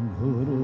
ਗੁਰੂ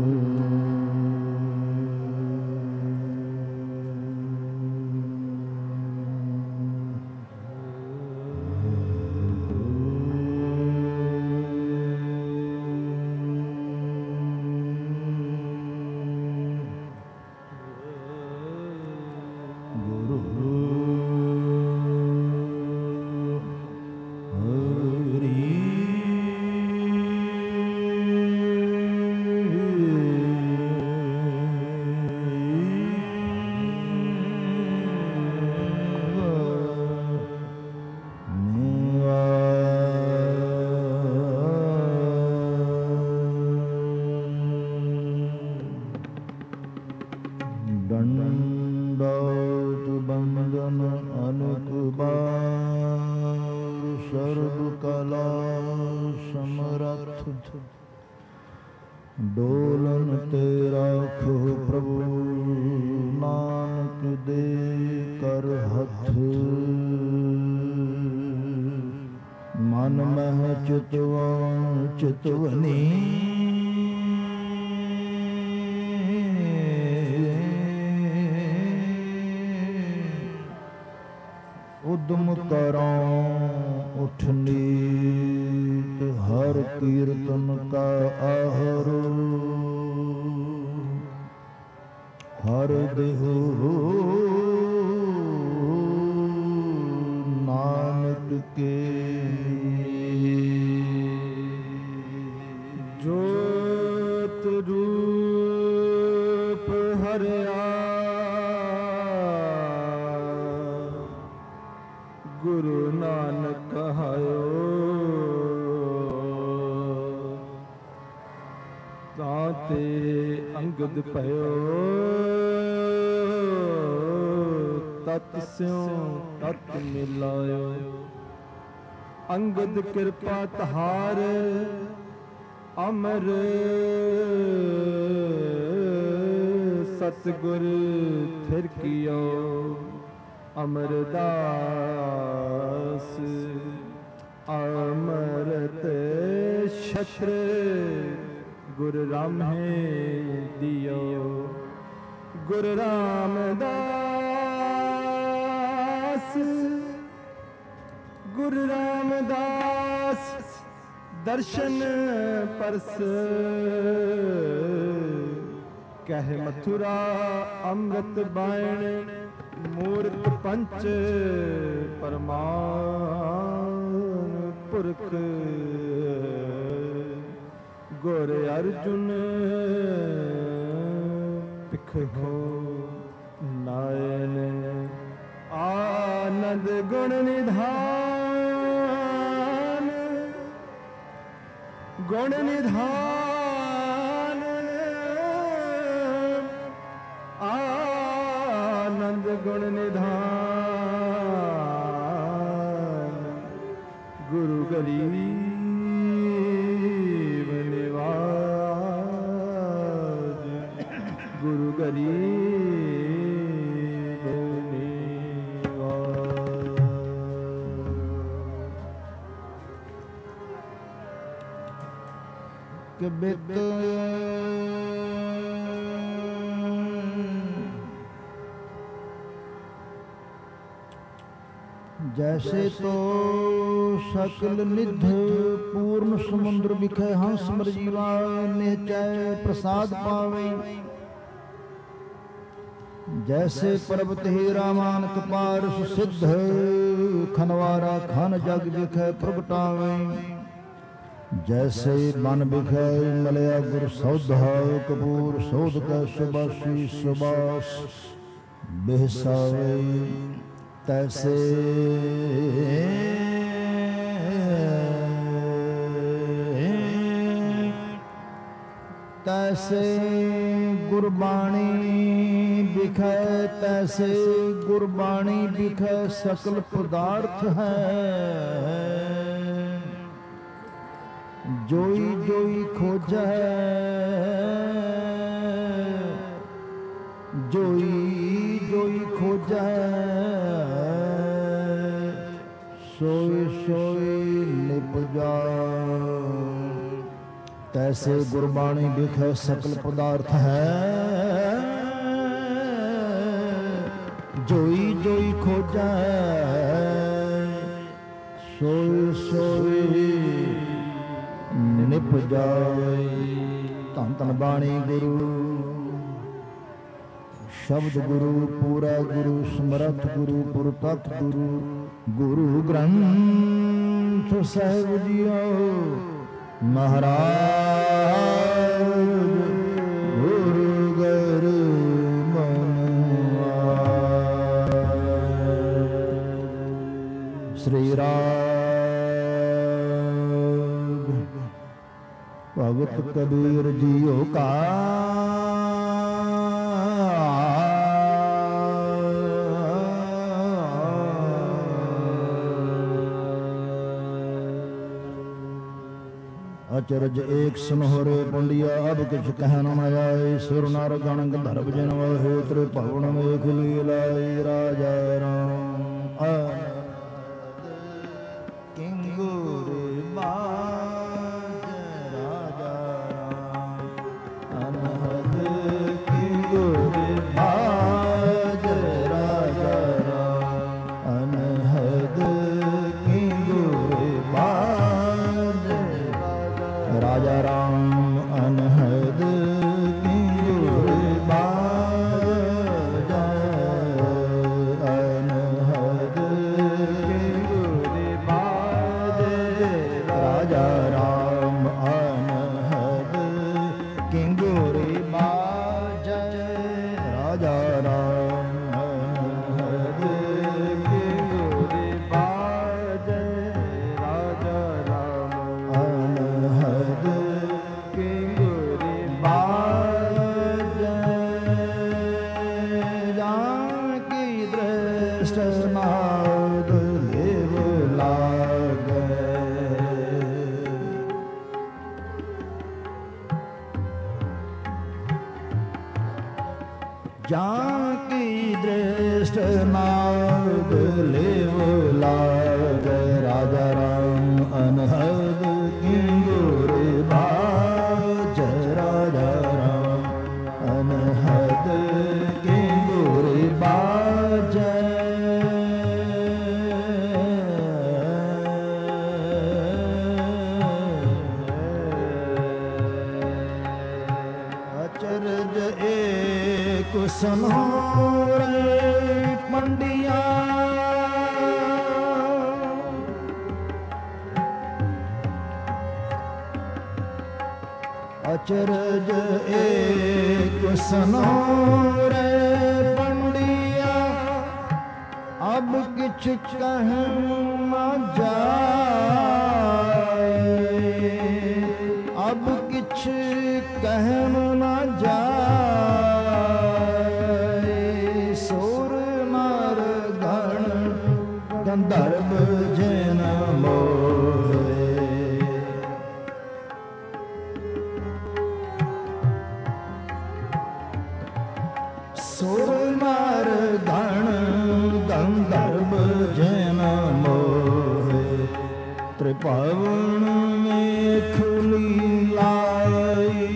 ਡੋਲਨ ਤੇ ਰਾਖੋ ਪ੍ਰਭੂ ਨਾਨਕ ਦੇ ਕਰ ਹੱਥ। ਮਨ ਮਹਿ ਚਿਤਵਨੀ ਉਦਮ ਕਰਾਂ ਉਠ ਨੀਤ ਹਰ ਕੀਰਤਨ ਕਾ ਆਹਰ। ਹਰ ਦੇਹੁ ਨਾਨਕ ਕੇ ਜੋਤ ਰੂਪ ਹਰਿਆ ਗੁਰੂ ਨਾਨਕ ਕਹਾਇਓ। ਤਾਂ ਤੇ ਅੰਗਦ ਭਇਓ ਤਤ ਸਿਉ ਤਤ ਮਿਲਾਇਓ। ਅੰਗਦ ਕਿਰਪਾ ਤਹਾਰ ਅਮਰ ਸਤਿਗੁਰ ਥਿਰ ਕੀਓ। ਅਮਰਦਾਸ ਅਮਰਤ ਛਤਰ ਗੁਰ ਰਾਮੇ ਦਿਓ। ਗੁਰੂ ਰਾਮਦਾਸ ਗੁਰੂ ਰਾਮਦਾਸ ਦਰਸ਼ਨ ਪਰਸ ਕਹਿ ਮਥੁਰਾ ਅੰਮ੍ਰਿਤ ਬਾਣ। ਮੂਰਤ ਪੰਚ ਪਰਮਾਨ ਪੁਰਖ ਗੁਰ ਅਰਜੁਨ ਭਿਖੁ ਨਾਇਨ। ਆਨੰਦ ਗੁਣ ਨਿਧਾਨ ਗੁਣ ਨਿਧਾਨ ਆਨੰਦ ਗੁਣ ਨਿਧਾਨ। ਗੁਰੂ ਗਰੀਬ ਨਿਵਾਜ ਗੁਰੂ ਗਰੀਬ ਨਿਵਾਜ। ਕਿ ਬਿਤ जैसे तो सकल निध पूर्ण समुद्र बिखे हंस मरजीवा निहचय प्रसाद पावे। जैसे पर्वत हीरा मानक पार सुसिद्ध खनवारा खन जग बिखे प्रगटावे। जैसे मन बिखे मलया गुर सौधा कपूर सौध कै सुबासी सुबास बेहसावे। तैसे तैसे गुरबाणी बिखै तैसे गुरबाणी बिखै सकल पदार्थ है। जोई जोई खोजै जोई जोई खोजै सोई सोई निपजा। तैसे गुरबाणी बिखै सकल पदार्थ है। जोई जोई खोजै सोई सोई निप जाए। धन धन बाणी गुरु शब्द गुरु पूरा गुरु समर्थ गुरु पुरतक गुरु गुरु ग्रंथ साहिब जियो महाराज गुरु गर श्री राग भगत कबीर जियो का अचरज एक सुनहरे पुंडिया अब किछ कहन न आए। सुर नर गण गंधर्व जन वहे त्रिभुवन में खुली लाई। राजा राम किंगुर बाज राजा राम अनहद किंगुर बाज राजा राम अनहद किंगुर बाज राजा राम अनहद किंगुर बाज अनहद किंगुर बाज राजा राम अनहद किंगुर बाज राजा राम अनहद किंगुर बाज राजा राम अनहद किंगुर बाज। जानकी दृष्ट नाद लेव लागे। जानकी दृष्ट नाद लेव लागे। राजा राम अनहद किंगुर बाज राजा राम अनहद किंगुर बाज। अचरज एक सुनहरे पंडिया अचरज एक सुनहरे पंडिया अब किछ कह न जाए। अब किछ कह न जाए। सुर नर गण गंधर्व जन मोहे। सुर नर गण गंधर्व जन मोहे। त्रिभुवन में खुली लाई।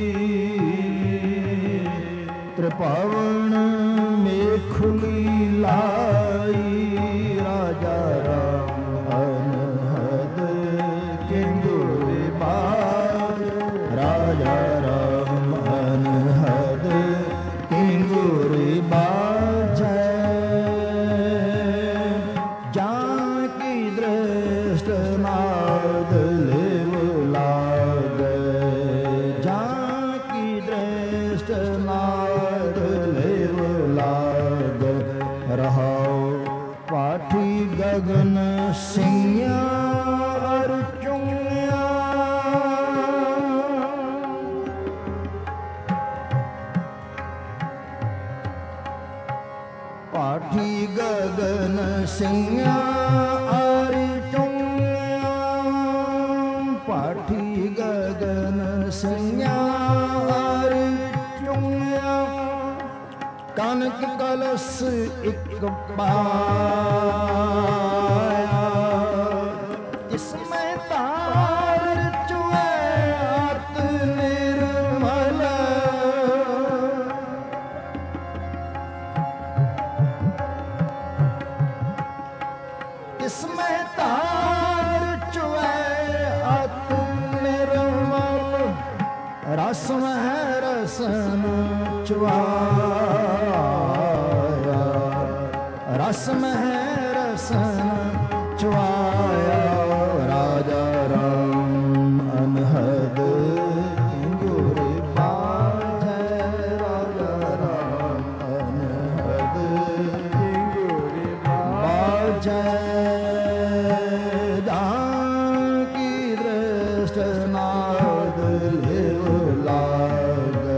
त्रिभुवन में खुली लाई। राजा राम अनहद किंगुर बाज राजा राम अनहद किंगुर बाज। जानकी दृष्ट नाद लेव लागे। जानकी दृष्ट नाद लेव लागे। रहाओ पाठी गगन सिंह अर चुंगिया। पाठी गगन सिंह अर चुंगिया। पाठी गगन सिंह अर चुंगिया। कनक कलश एक पाया। इसमें तार चुए आत तिसमें तार चुए अत निर्मल रस में रसन चुआया रस में रसन चुआया राजा राम अनहद गुरु बाजै राजा राम अनहद गुरु बाजै जाकी दृष्ट नाद लेव लागे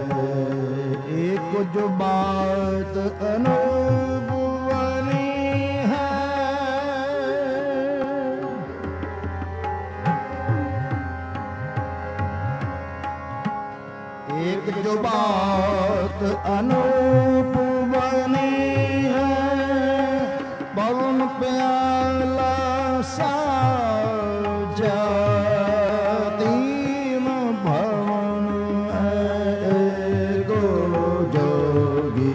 एक जो बात अनुभवनी है एक जो बात अनुभवनी है पवन प्याला साजा तीन भवन है गो जोगी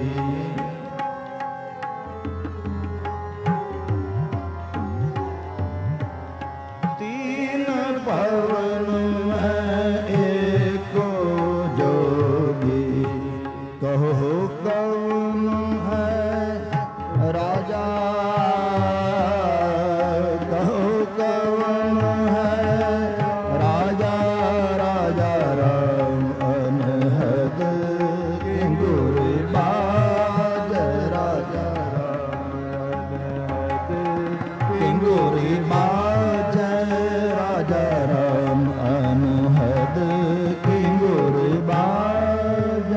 तीन भवन है एको जोगी कहो कौन है राजा कहो कौन है राजा राजा राम अनहद गुरु बाज राजा राम अनहद गुरु बाज राजा राम अनहद गुरु बाज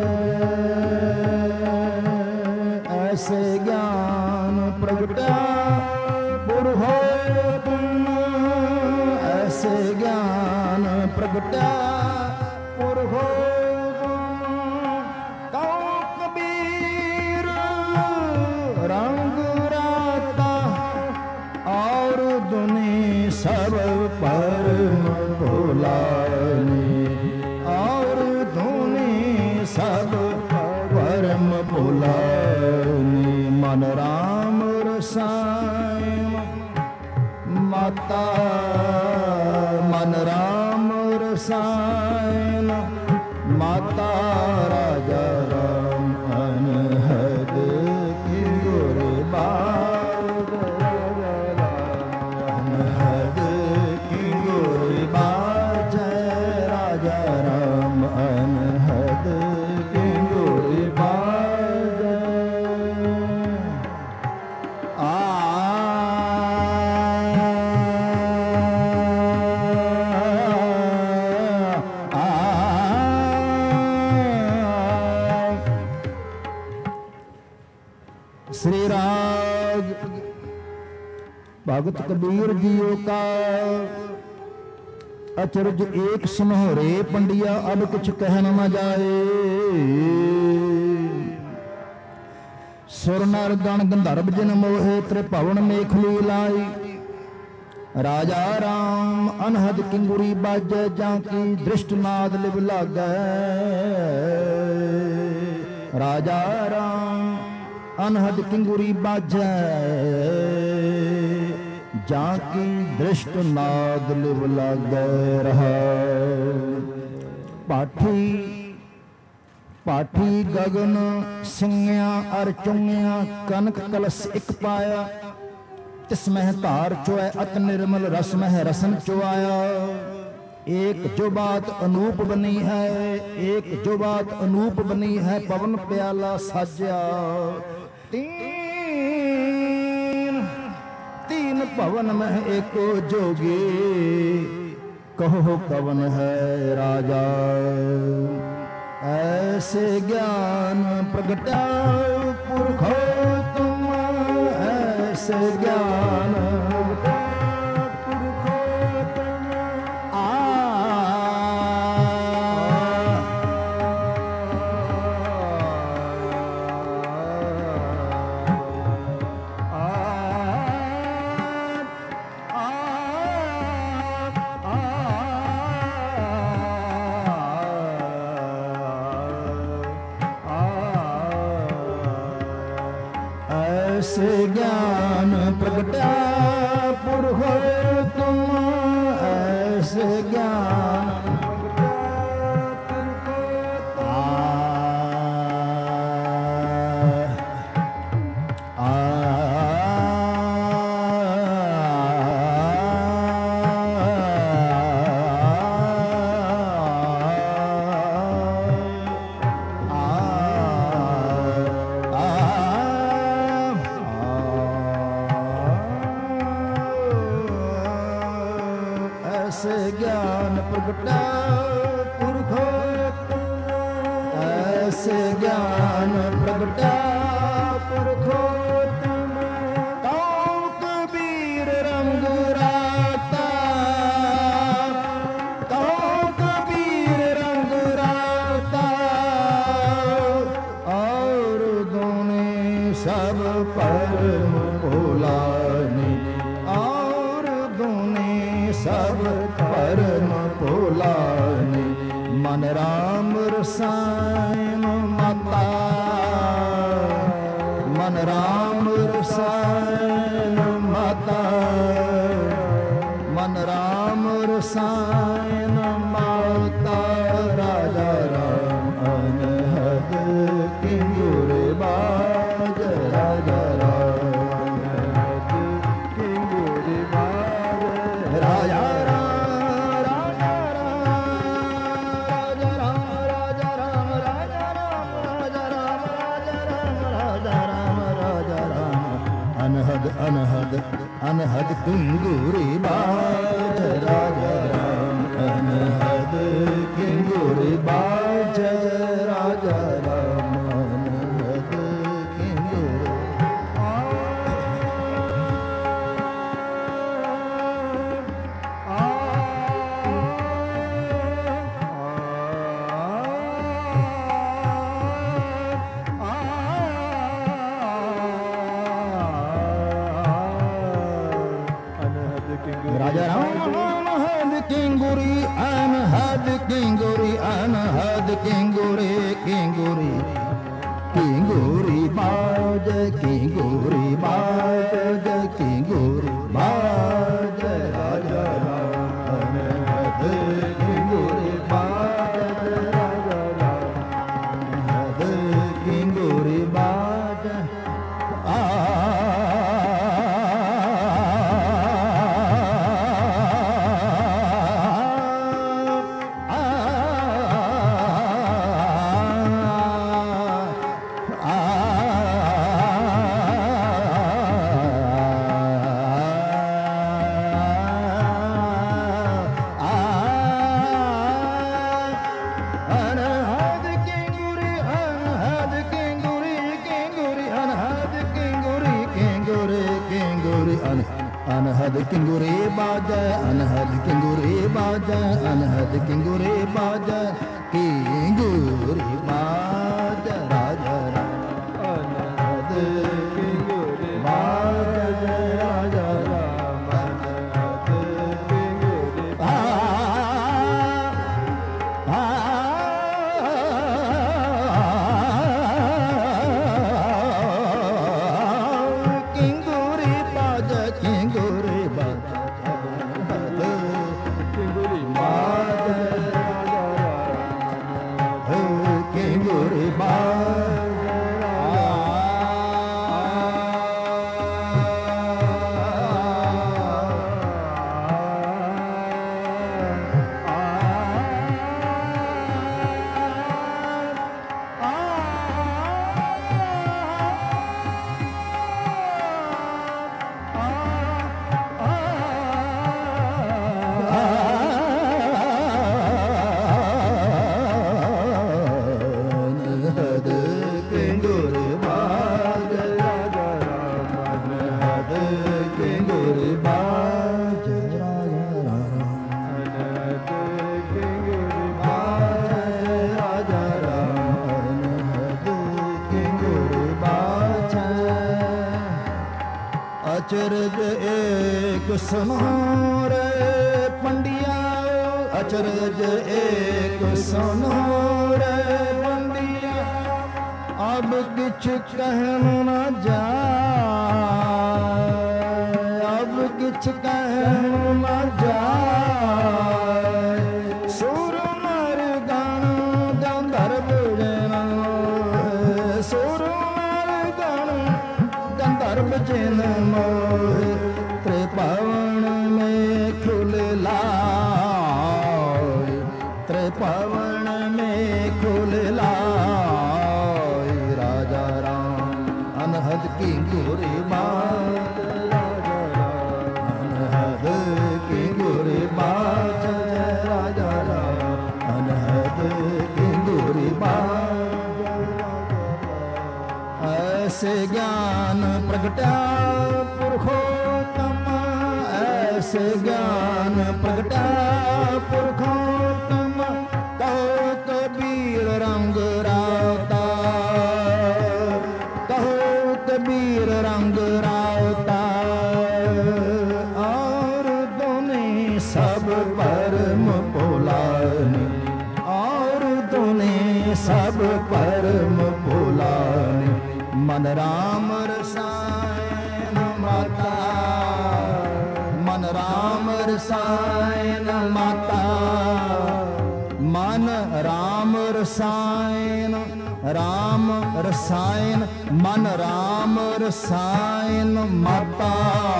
ऐसे ज्ञान प्रगटा पुरहो तुम ऐसे ज्ञान प्रगटा पुरहो तुम कहो कबीर रंग राता और दुनि सब परम भुलानी और धुनि सब परम भुलानी मन राम रसायन माता मन राम रसायन माता राजा राम अनहद गुरु बाज अनहद गुरु बाज राजा राम अनहद गुरु बाज श्री राग भगत कबीर जियो का अचरज एक सुनहरे पंडिया अब कुछ कहना न जाए सुर नर गण गंधर्व जिन मोहे त्रिभुवन मेख लाई राजा राम अनहद किंगुरी बाजै जाकी दृष्ट नाद लिव लागै राजा राम अनहद किंगुरी बाजै जाकी दृष्ट नाद लिव लागै रहा पाठी पाठी गगन सिंगिया अर चुंगिया कनक कलश एक पाया तिसमें धार चुए अत निर्मल रस में रसन चुआया एक जो बात अनूप बनी है एक जो बात अनूप बनी है पवन प्याला साज्या तीन तीन पवन में एको जोगी कहो कवन है राजा ऐसे ज्ञान प्रगटा पुरखो तुम ऐसे ज्ञान ऐसे ज्ञान प्रगटा पुरखो तुम, ऐसे ज्ञान ज्ञान प्रगटा पुरखो, ऐसे ज्ञान प्रगटा पुरखो तुम। तो कबीर रंग राता, तो कबीर रंग राता, और दोने सब परम भुलाने, और दोने सब परम भुलाने। मन राम रसायन माता, मन राम रसायन माता, मन राम रसायन माता। राजा राम अनहद किंगुर बाज, राजा राम अनहद किंगुर बाज। राजा अनहद अनहद किंगुरी बाज, राजा राम अनहद किंगुरी बाज, राजा राम अनहद किंगुरी। राजा राम अनहद किंगुरी, अनहद किंगुरी, अनहद किंगुरी, किंगुरी किंगुरी बाज, किंगुरी बाज, किंगुरी बाज। राजा राम अनहद किंगुरी बाज, राजा राम अनहद किंगुरी बाज। अनहद किंगुरे बाज, अनहद किंगुरे बाज, अनहद किंगुरे बाज, किंगुरे बाज। राजा राम अनहद किंगुरे बाज, राजा राम अनहद किंगुरे अचरज एक सुनो रे पंडिया, अचरज एक सुनो रे पंडिया। अब किछ कहन न जा सब जिन मोहे त्रिभुवन में खुल लाए, त्रिभुवन में खुल लाए। राजा राम अनहद की गोरी बात, राजा राम अनहद की गोरी बात, राजा राम अनहद की गोरी बात। ऐसे ज्ञान प्रगटा पुरुषोत्तम, ऐसे ज्ञान प्रगटा पुरुषोत्तम। कहो कबीर रंग राता, कहो कबीर रंग राता। और दोने सब परम पुलानी, और दोने सब परम पुलानी। मन राम रसायन माता, मन राम रसायन माता। मन राम रसायन, राम रसायन, मन राम रसायन माता।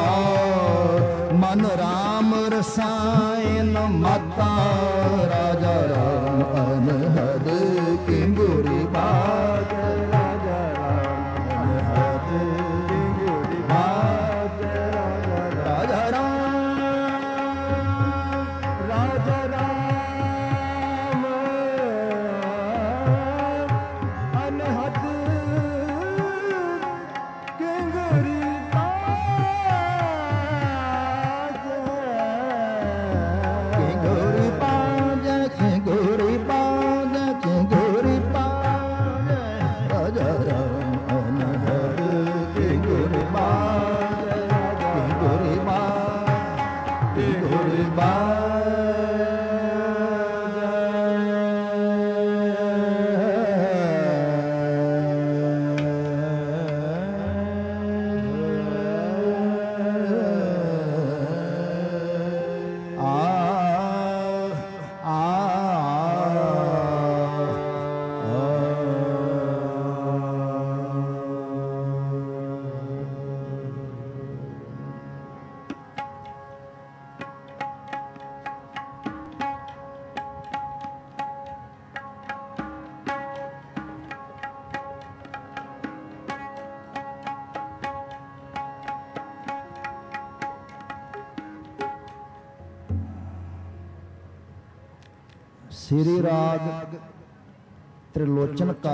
मन राम रसायन माता। राजा राम अनहद की गोरी बात, राजा राम अनहद की गोरी बात। राजा राम, राजा राम अनहद की गोरी बात, की गोरी बात, की गोरी बात, की गोरी बात। राजा राम अनहद की गोरी बात, की गोरी बात, की गोरी बात। श्री राग त्रिलोचन का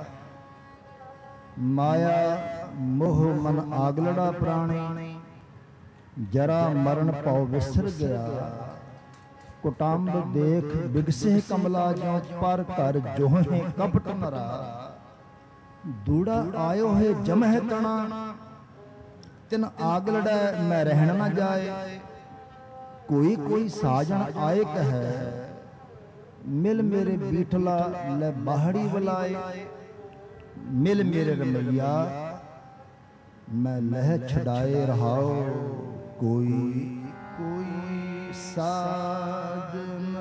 माया मोह मन आगलड़ा प्राणी। जरा मरण पाओ विसर गया, कुटाम्ब देख बिगसे कमला जो पर कर जोहे कपट नरा। दूड़ा आयो है जमह तना, तिन आगलड़ा मैं रहन न जाए। कोई कोई साजन आए कहे, मिल मेरे बीठला ले बाहड़ी बुलाए। मिल मेरे रमैया मैं लह छड़ाए रहाओ। कोई कोई साजन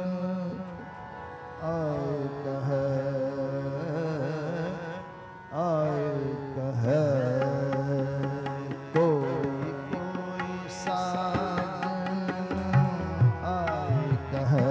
आए कहे, आए कहे। कोई कोई साजन आए कहे,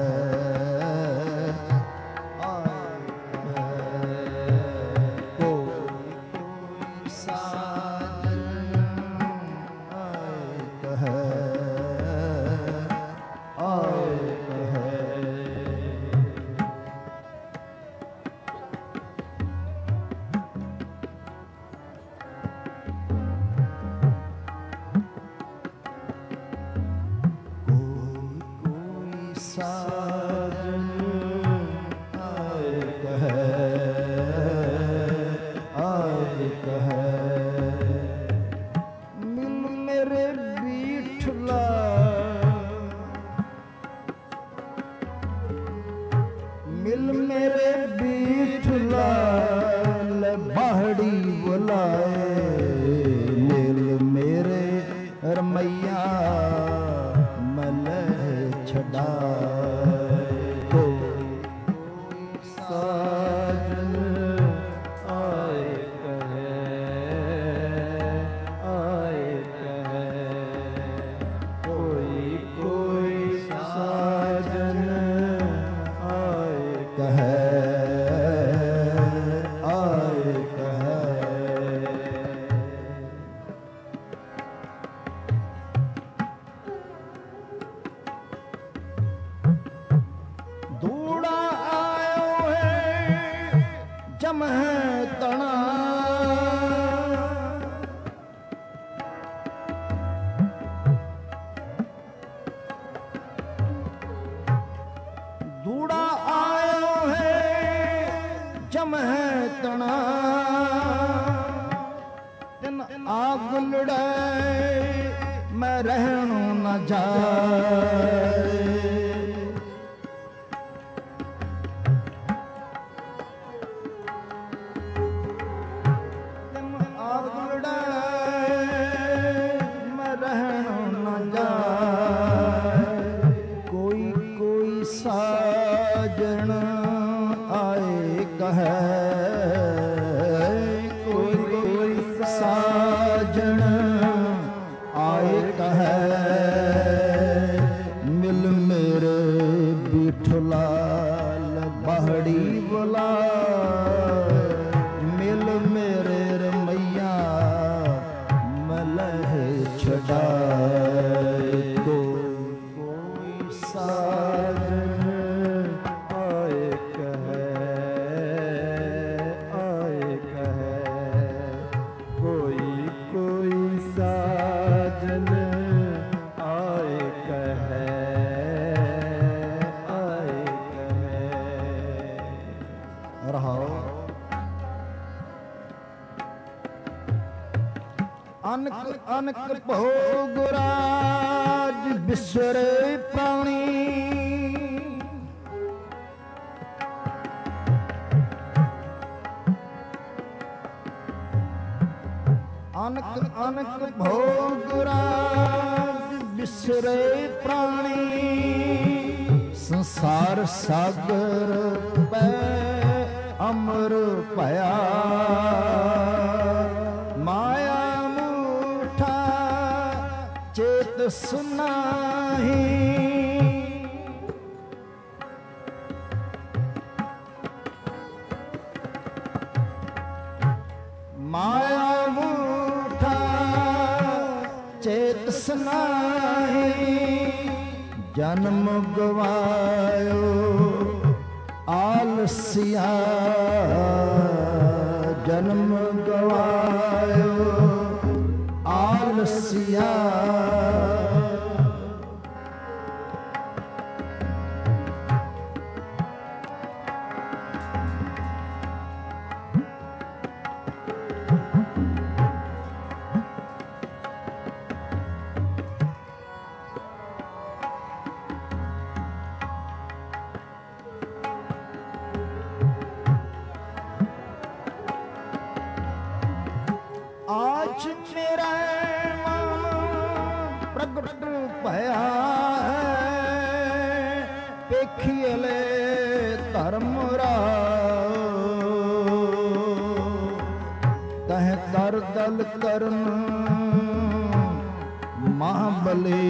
ਆਗ ਲੜੈ ਮੈਂ ਰਹਿਣੂ ਨ ਜਾਏ। ਸਾਜਣ ਆਏ ਕਹੈ, ਕੋਈ ਕੋਈ ਸਾਜਣ ਆਏ ਕਹੈ, ਮਿਲ ਮੇਰੇ ਬਿਠਲਾ ਬਾਹੜੀ ਬੁਲਾਏ, ਮਿਲ ਮੇਰੇ ਰਮਈਆ ਮਲਹਿ ਛਡਾਏ। ਕੋਈ ਸਾਜਣ ਅਨਕ ਅਨਕ ਭੋਗ ਰਾਜ ਬਿਸਰੇ ਪ੍ਰਾਣੀ, ਅਨਕ ਅਨਕ ਭੋਗ ਰਾਜ ਬਿਸਰੇ ਪ੍ਰਾਣੀ, ਸੰਸਾਰ ਸਾਗਰ ਪੈ ਅਮਰ ਭਇਆ, ਮਾਇਆ ਚੇਤ ਸੁਨਾਹੀ, ਮਾਇਆ ਮੂਠਾ ਚੇਤ ਸੁਨਾਹੀ, ਜਨਮ ਗਵਾਇਓ ਆਲਸਿਆ, ਜਨਮ ਗਵਾਇਓ ਆਲਸਿਆ, ਆਜ ਮੇਰਾ ਮਨ ਪ੍ਰਗਟ ਭਇਆ ਹੈ, ਵੇਖੀਲੇ ਧਰਮ ਰਾਉ, ਤਹ ਕਰ ਦਲ ਕਰਨ ਮਹਾਬਲੇ,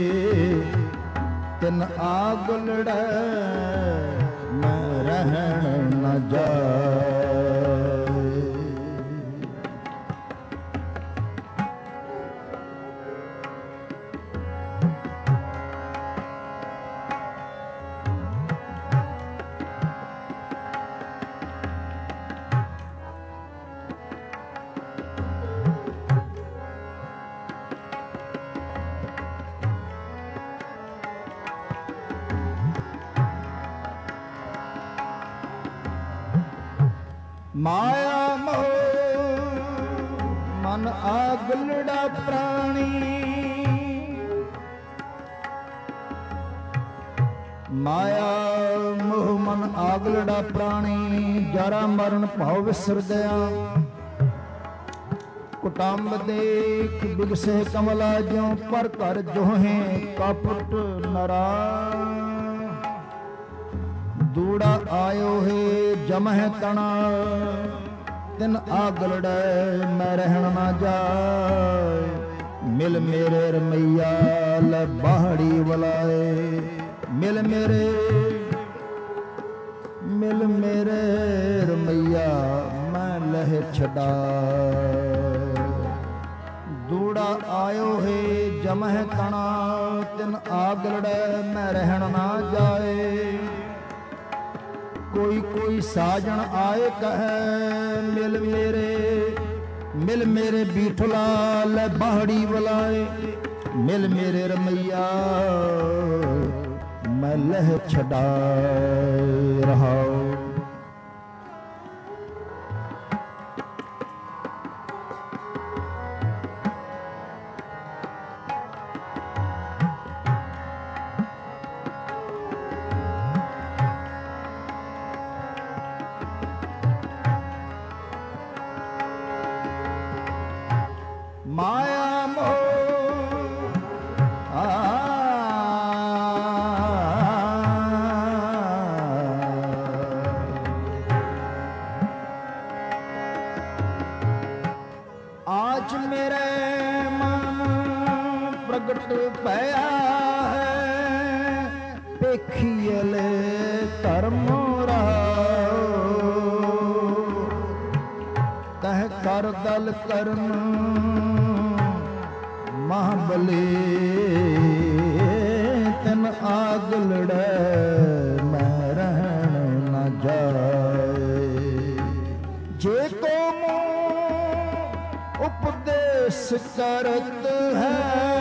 ਤਿਨ ਆਗ ਲੜੈ ਮੈਂ ਰਹਿਣ ਨ ਜਾਏ। ਮਾਇਆ ਮੋਹ ਮਨ ਆਗ ਲੜਾ ਪ੍ਰਾਣੀ, ਮਾਇਆ ਮੋਹ ਮਨ ਆਗ ਲੜਾ ਪ੍ਰਾਣੀ, ਜਰਾ ਮਰਨ ਭਾਵ ਵਿਸਰ ਗਿਆ, ਕੁਟੰਬ ਦੇਖ ਬਿਗਸੇ ਕਮਲਾ ਜਿਉ, ਪਰ ਘਰ ਜੋਹੇ ਕਪਟ ਨਰਾ, ਦੂੜਾ ਆਇਓ ਹੈ ਜਮਹਿ ਤਣਾ, ਤਿਨ ਆਗ ਲੜੈ ਮੈਂ ਰਹਿਣ ਨਾ ਜਾਏ, ਮਿਲ ਮੇਰੇ ਰਮਈਆ ਲੈ ਬਾਹੜੀ ਬੁਲਾਏ, ਮਿਲ ਮੇਰੇ ਰਮਈਆ ਮੈਂ ਲਹਿ ਛਡਾਏ, ਦੂੜਾ ਆਇਓ ਹੈ ਜਮਹਿ ਤਣਾ, ਤਿਨ ਆਗ ਲੜੈ ਮੈਂ ਰਹਿਣ ਨਾ ਜਾਏ। ਕੋਈ ਕੋਈ ਸਾਜਣ ਆਏ ਕਹੈ, ਮਿਲ ਮੇਰੇ ਬੀਠਲਾ ਲੈ ਬਾਹੜੀ ਬੁਲਾਏ, ਮਿਲ ਮੇਰੇ ਰਮਈਆ ਮੈਂ ਲਹਿ ਛਡਾਏ ਰਹਾਉ। प्रगट पया है पेखियले धर्म तह कर दल करन महाबली तन आग लड़े मैं रहन न जाए जे को मुँह उपदेश करत है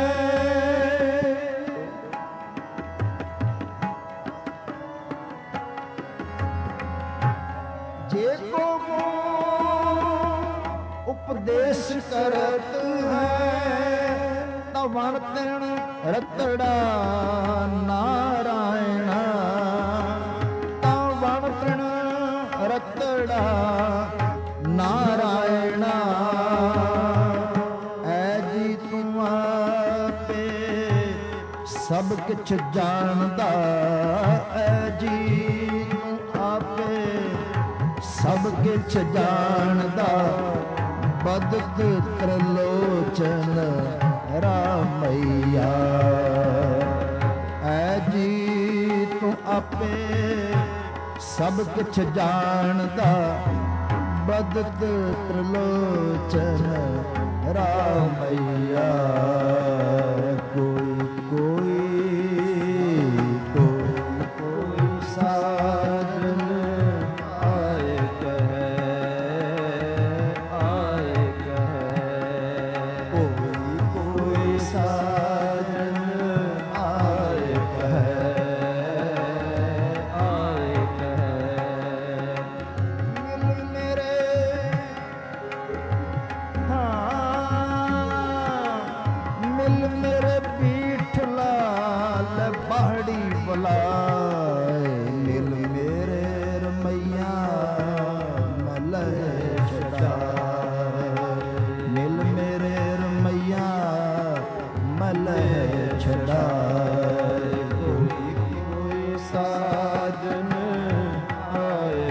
जे को उपदेश करत है तवन तिण रतड़ा नारायण तवन तिण रतड़ा नारायण ऐ जी तू आपे सब किछ जानदा ऐ जी तू आपे सब किछ जानदा बदत त्रिलोचन रामैया ऐ जी तू आपे सब किछ जानदा बदत त्रिलोचन रामैया कोई कोई कोई कोई साजन आए कोई साजन आए मिल मेरे मिल मेरे पीठ लाल पहाड़ी बुलाए मिल मेरे रमैया मलय छड़ाए मिल मेरे रमैया मलय छड़ाए कोई कोई साजन आए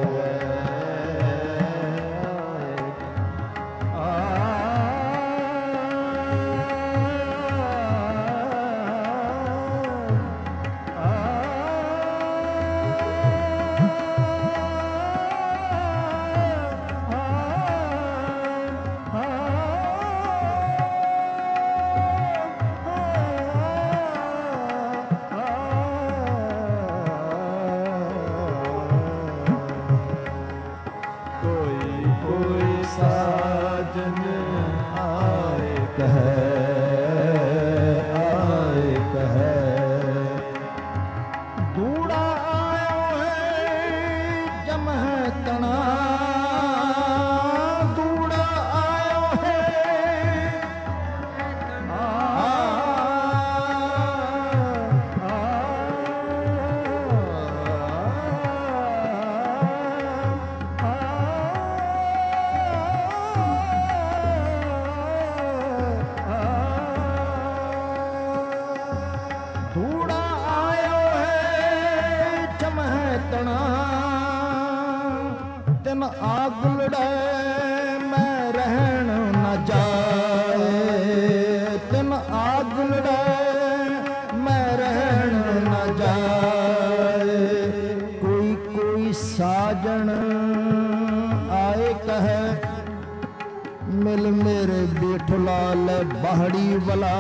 आग लड़े मैं रहन न जाए तिन आग लड़े मैं रहन न जाए कोई कोई साजन आए कहे मिल मेरे बेठलाल बाहड़ी वाला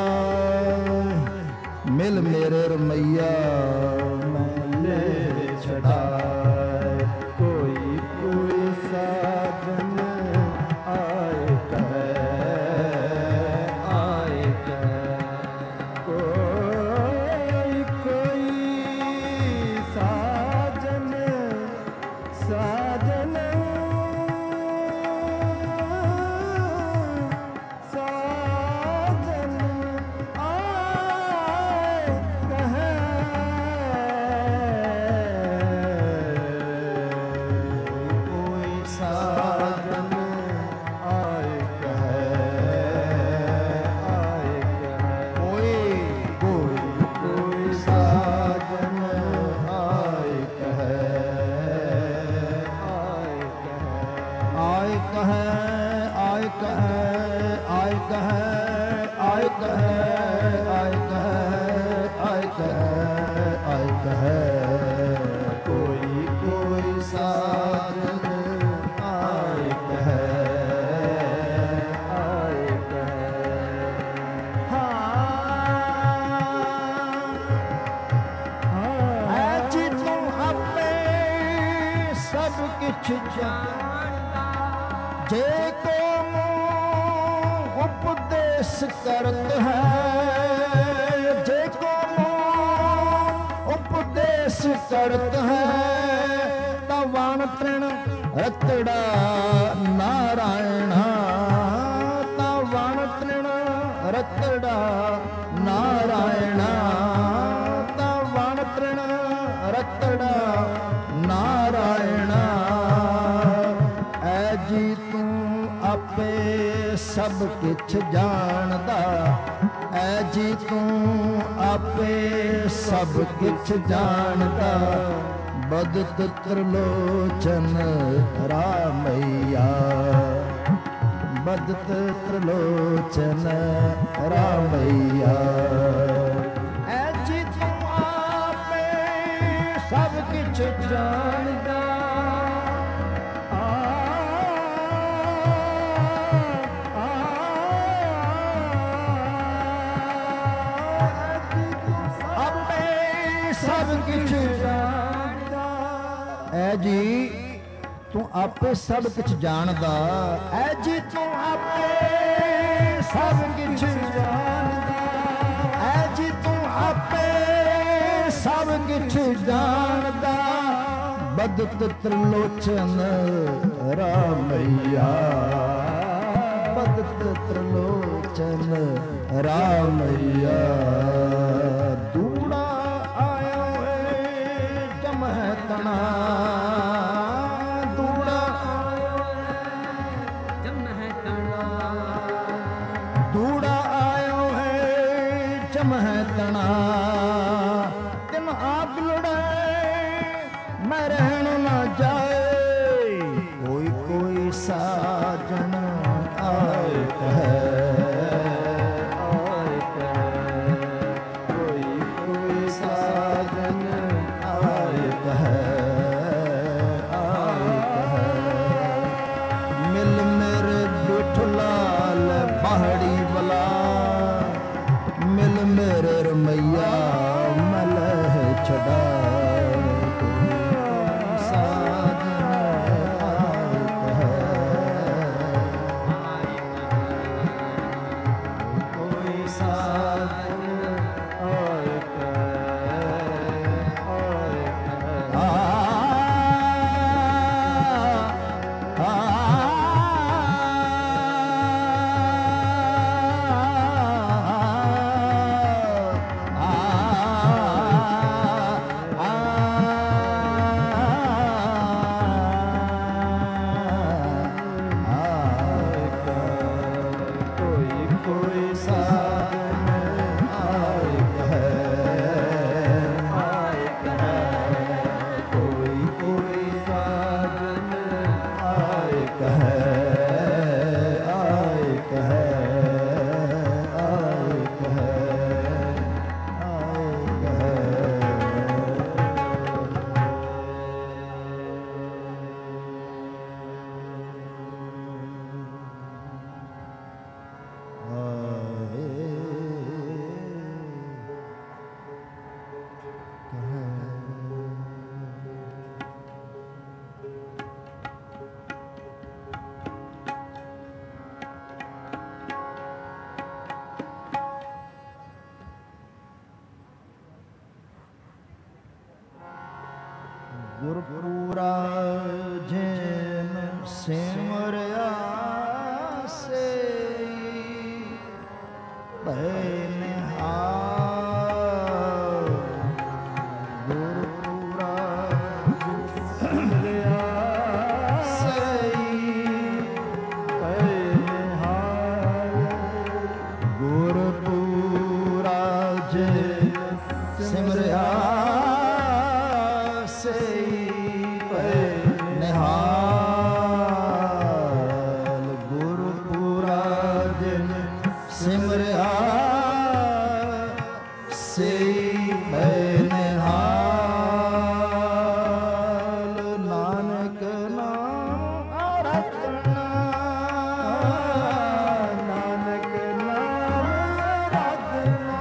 मिल मेरे रमैया मैं ले छड़ाए कोई कोई साजन आए कोई कोई साजन साजन साजन आए कहे किछ जानदा जे को उपदेश करत है जे को उपदेश करत है तवान तृण रतड़ा नारायणा तवान तृण रतड़ा नारायणा तवान तृण रतड़ा नारायणा ऐ जी तू आपे सब किछ जानदा ऐ जी तू आपे सब किछ जानदा बदत त्रिलोचन रामैया बदत त्रिलोचन रामैया ऐ जी तू आपे सब किछ जानदा सब किछ जानदा ऐ जी तू आपे सब किछ जानदा ऐ जी तू आपे सब किछ जानदा ऐ जी तू आपे सब किछ जानदा बदत त्रिलोचन रामैया बदत त्रिलोचन रामैया दूड़ा आयो जमहतना दूड़ा जमहतना दूड़ा आयो है जमहतना तिन आप लड़े मैं रहन न जाए कोई कोई साजन आए कहे मैया मलह छड़ा कोई साजन आए गुरपुरा जिन सिमरिया से निहाल गुरपुरा सिमरिया से निहाल गुरपुरा जिन सिमरिया निहाल गुरपुरा जिन सिमरिया से निहाल नानक नाम आराधना नानक नाम आराधना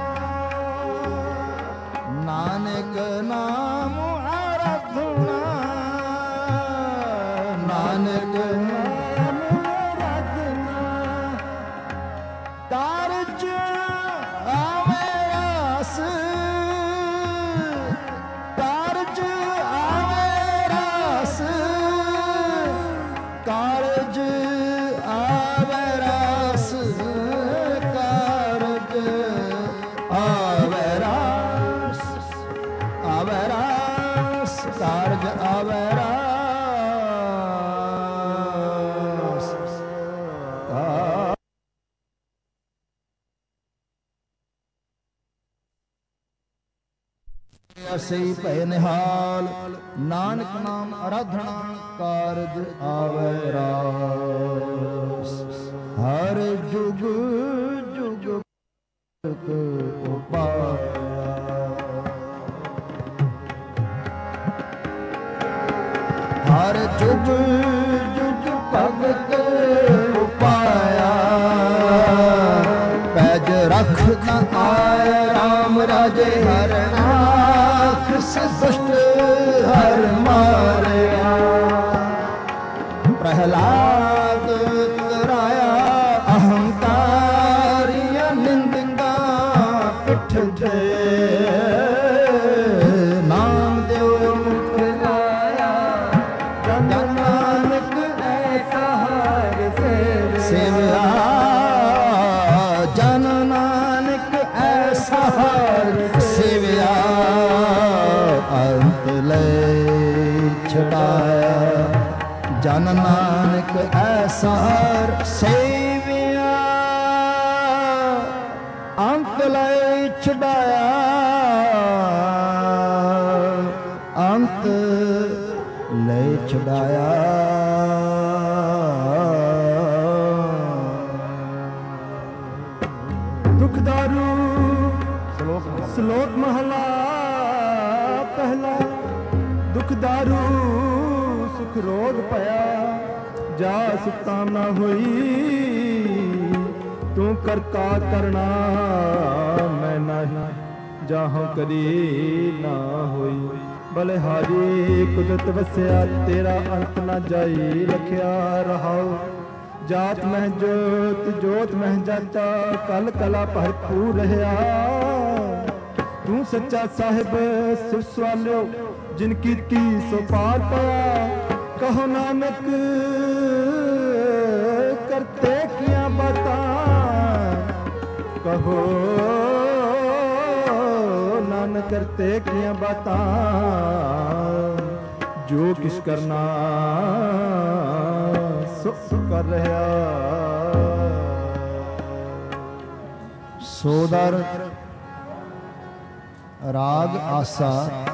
नानक नाम ਸਈ ਭੈ ਨਿਹਾਲ, ਨਾਨਕ ਨਾਮ ਅਰਾਧਨਾ ਕਾਰਜ ਆਵੈ ਰਾਸ। ਹਰ ਜੁਗ ਜੁਗ ਉਪਾਇਆ, ਹਰ ਜੁਗ ਜੁਗ ਭਗਤ ਉਪਾਇਆ। ਪੈਜ ਰਖ ਨ ਆਏ ਰਾਮ ਰਾਜੇ ਹਰਣਾ, ਦੁਸ਼ਟ ਹਰ ਮਾਰਿਆ। ਪ੍ਰਹਿਲਾਦ ਤਰਾਇਆ ਅਹੰਕਾਰੀਆਂ ਨਿੰਦਿੰਦਾ ਪਿੱਠ ਤੇ, ਨਾਮ ਦਿਓ ਮੁਖ ਲਾਇਆ। ਜਨ ਨਾਨਕ ਐਸਾ ਹਰ ਸੇਵਿਆ, ਜਨ ਨਾਨਕ ਐਸਾ ਹਰ ਸੇਵਿਆ। ਅੰਤ ਲੈ ਛਡਾਇਆ, ਜਨ ਨਾਨਕ ਐਸਾ ਹਰ ਸੇਵਿਆ। ਅੰਤ ਲੈ ਛਡਾਇਆ, ਅੰਤ ਲੈ ਛਡਾਇਆ। ਦੁਖਦਾਰੂ ਸ਼ਲੋਕ ਮਹਲਾ ਪਹਿਲਾ। ਦੁਖਦਾਰੂ ਸੁਖ ਰੋਗ ਭਇਆ, ਜਾ ਸੁਤਾ ਨਾ ਹੋਈ। ਤੂੰ ਕਰਤਾ ਕਰਣਾ ਮੈਂ ਨਹੀਂ, ਜਾਹੋਂ ਕਦੀ ਨਾ ਹੋਈ। ਬਲਿਹਾਰੀ ਕੁਦਰਤ ਵਸਿਆ, ਤੇਰਾ ਅੰਤ ਨਾ ਜਾਈ। ਲਖਿਆ ਰਹਾਉ ਜਾਤ ਮਹਿ ਜੋਤ, ਜੋਤ ਮਹਿ ਜਾਤਾ। ਕਲ ਕਲਾ ਭਰਪੂਰ ਰਹਾ, ਤੂੰ ਸੱਚਾ ਸਾਹਿਬ ਸਿਰ ਸਵਾਲਿਓ। ਜਿਨ ਕੀਤੀ ਸੋ ਪਾਰ ਪਾਇਆ, ਕਹੋ ਨਾਨਕ ਕਰਤੇ ਕੀਆਂ ਬਾਤਾਂ। ਕਹੋ ਨਾਨਕ ਕਰਤੇ ਕੀਆਂ ਬਾਤਾਂ। ਜੋ ਕਿਛ ਕਰਨਾ ਸੋ ਕਰ ਰਿਹਾ। ਸੋਦਰ ਰਾਗ ਆਸਾ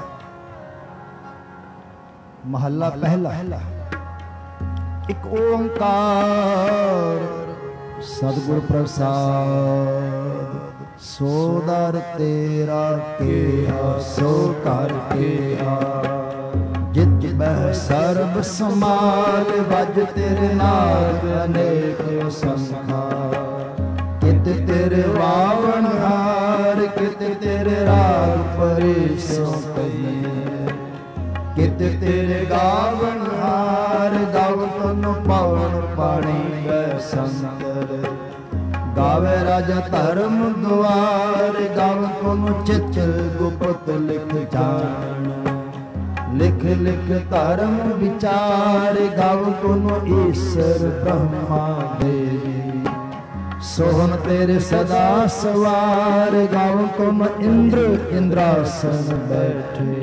ਮਹੱਲਾ ਪਹਿਲਾ। ਇੱਕ ਓੰਕਾਰ ਸਤਿਗੁਰ ਪ੍ਰਸਾਦ, ਸੋ ਦਰ ਤੇਰਾ ਕਿਹਾ ਸੋ ਕਰ ਕਿਹਾ। ਜਿਤ ਬਹਿ ਸਰਬ ਸਮਾਲ, ਵਜ ਤੇਰੇ ਨਾਦ ਅਨੇਕ ਸੰਖਾ। ਕਿਤ ਤੇਰੇ ਵਾਵਣ ਹਾਰ, ਕਿਤ ਤੇਰੇ ਰਾਗ ਪਰੇਸੋ ਕਹੀਏ। ਕਿਤ ਤੇਰੇ ਗਾਵਣ ਹਾਰ, ਗਾਵ ਤਨ ਪਵਨ ਪਾਣੀ ਗੈ ਸੰਤਰ। ਗਾਵੇ ਰਾਜਾ ਧਰਮ ਦੁਆਰ, ਗਾਵ ਤਨ ਚਿਤ ਗੁਪਤ ਲਿਖ ਜਾਣ। ਲਿਖ ਲਿਖ ਧਰਮ ਵਿਚਾਰ, ਗਾਵ ਤਨ ਈਸ਼ਰ ਬ੍ਰਹਮਾ ਦੇਵੀ। ਸੋਹਣ ਤੇਰੇ ਸਦਾ ਸਵਾਰ, ਗਾਵ ਤੁਮ ਇੰਦਰ ਇੰਦਰਾਸਨ ਬੈਠੇ।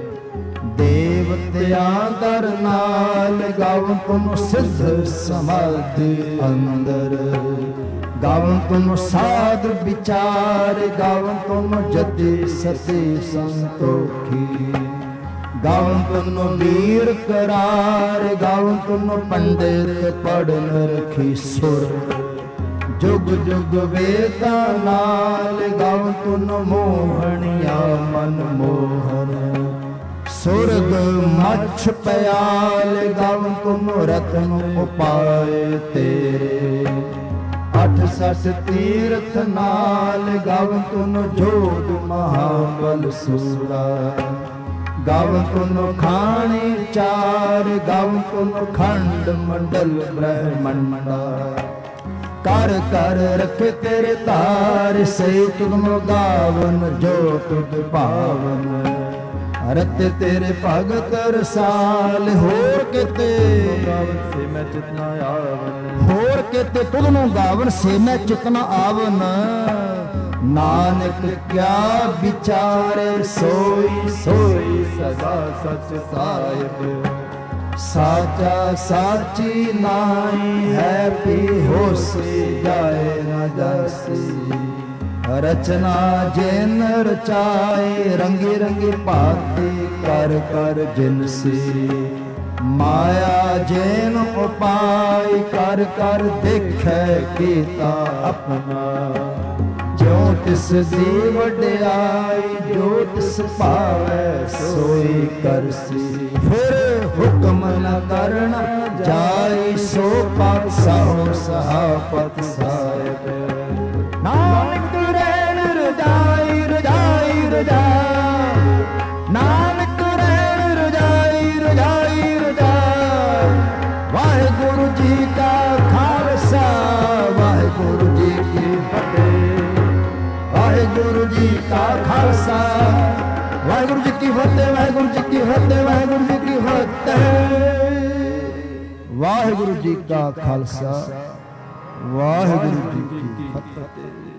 ਦੇਵਤਿਆਂ ਦਰ ਨਾਲ, ਗਾਵ ਤੁਮ ਸਿੱਧ ਸਮਾਧੀ ਅੰਦਰ। ਗਾਵ ਤੁਮ ਸਾਧ ਵਿਚਾਰ, ਗਾਵ ਤੁਮ ਜਤੀ ਸਤੀ ਸੰਤੋਖੀ। ਗਾਵ ਤੁਮ ਵੀਰ ਕਰਾਰ, ਗਾਵ ਤੁਮ ਪੰਡਿਤ ਪੜਨ ਰਖੀ ਸੁਰ। ਜੁਗ ਜੁਗ ਵੇਦਾਂ ਨਾਲ, ਗਾਵ ਤੁਨ ਮੋਹਣੀਆਂ ਮਨ ਮੋਹਨ। ਸੁਰਗ ਮੱਛ ਪਿਆਲ, ਗਾਵ ਤੁਮ ਰਤਨ ਉਪਾਏ ਤੇਰੇ। 68 ਤੀਰਥ ਨਾਲ, ਗਾਵ ਤੁਨ ਜੋਗ ਮਹਾਬਲ ਸੂਰਾ। ਗਾਵ ਤੁਨ ਖਾਣੀ ਚਾਰ, ਗਾਵ ਤੁਨ ਖੰਡ ਮੰਡਲ ਬ੍ਰਹਮੰਡਾ। ਕਰ ਕਰ ਰਖੇ ਤੇਰੇ ਧਾਰ, ਸੇ ਤੁਧਨੋ ਗਾਵਨ ਜੋ ਤੁਧ ਭਾਵਨ। ਰਤੇ ਤੇਰੇ ਭਗਤ ਰਸਾਲ, ਹੋਰ ਕਿਤੇ ਗਾਵਨ ਸੇ ਮੈਂ ਚਿਤ ਨਾ ਆਵਨ। ਹੋਰ ਕਿਤੇ ਤੁਧਨੋ ਗਾਵਨ ਸੇ ਮੈਂ ਚਿਤ ਨਾ ਆਵਨ। ਨਾਨਕ ਕਿਆ ਵਿਚਾਰੇ ਸੋਈ ਸੋਈ ਸਦਾ ਸਚ ਸਾਹਿਬ। ਸਾਚਾ ਸਾਚੀ ਨਾਈ ਹੈ, ਪੀ ਹੋਸੀ ਜਾਏ ਨਾ ਜਾਸੀ। ਰਚਨਾ ਜਿਨ ਰਚਾਏ, ਰੰਗੀ ਰੰਗੀ ਭਾਂਤੀ ਕਰ ਕਰ ਜਿਨਸੀ। ਮਾਇਆ ਜਿਨ ਉਪਾਇ, ਕਰ ਕਰ ਦੇਖੈ ਕੀਤਾ ਆਪਣਾ। ਜਿਉ ਤਿਸ ਦੀ ਵਡਿਆਈ, ਜੋ ਤਿਸ ਭਾਵੈ ਸੋਈ ਕਰਸੀ। ਫਿਰ ਹੁਕਮ ਨ ਕਰਨ ਜਾਈ, ਸੋ ਪਤ ਸਾਹੁ ਸਹਾਪਤ ਸਾਹਿਬ। ਨਾਨਕ ਰੈਣ ਰਜਾਈ ਰਜਾਈ ਰਜਾ, ਨਾਨਕ ਰੈਣ ਰਜਾਈ ਰਜਾਈ ਰਜਾ। ਵਾਹਿਗੁਰੂ ਜੀ ਕਾ ਖਾਲਸਾ, ਵਾਹਿਗੁਰੂ ਜੀ ਕੀ ਫਤਿਹ। ਵਾਹਿਗੁਰੂ ਜੀ ਕਾ ਖਾਲਸਾ, ਵਾਹਿਗੁਰੂ ਜੀ ਕੀ ਫਤਿਹ। ਵਾਹਿਗੁਰੂ ਜੀ ਕੀ ਫਤਿਹ। ਵਾਹਿਗੁਰੂ ਜੀ ਕੀ ਫਤਿਹ। ਵਾਹਿਗੁਰੂ ਜੀ ਕਾ ਖਾਲਸਾ, ਵਾਹਿਗੁਰੂ ਜੀ ਕੀ ਫਤਿਹ।